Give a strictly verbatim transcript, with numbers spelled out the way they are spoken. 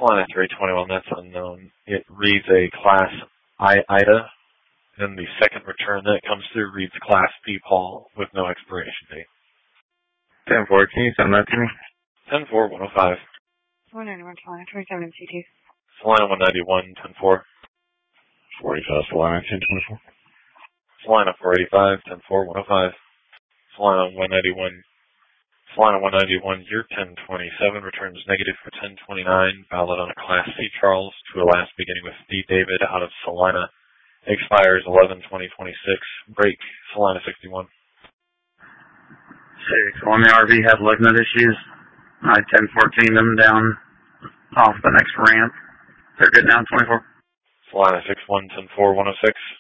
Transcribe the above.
Solana three twenty-one, that's unknown. It reads a Class I IDA, and the second return that comes through reads Class B Paul with no expiration date. ten four, can you send that to me? ten four, one oh five. one ninety-one, Solana, twenty-seven C two. Solana one ninety-one, ten four. forty-five, Solana, ten twenty-four. Solana four eighty-five, ten four, one oh five. Solana one ninety-one. Solana one ninety-one, year ten twenty-seven, returns negative for ten twenty-nine, valid on a Class C Charles to a last beginning with D David out of Solana. Expires eleven twenty twenty-six. Break, Solana sixty-one. Six. On the R V had lignite issues. I ten fourteen them down off the next ramp. They're good now, twenty-four. Solana six one, ten four, one oh six.